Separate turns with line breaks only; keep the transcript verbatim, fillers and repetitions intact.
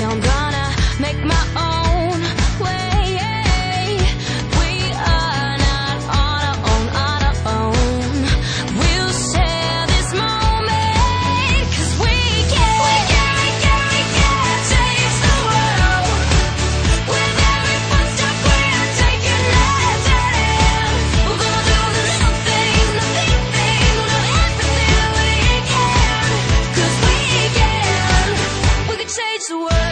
I'm gonna make my own way. We are not on our own, on our own. We'll share this moment, 'cause we can, we can, we can, we can change the world. With every footstep we are taking, let's end. We're gonna do the little things, the big things, we'll do everything that we can, 'cause we can, we can change the world.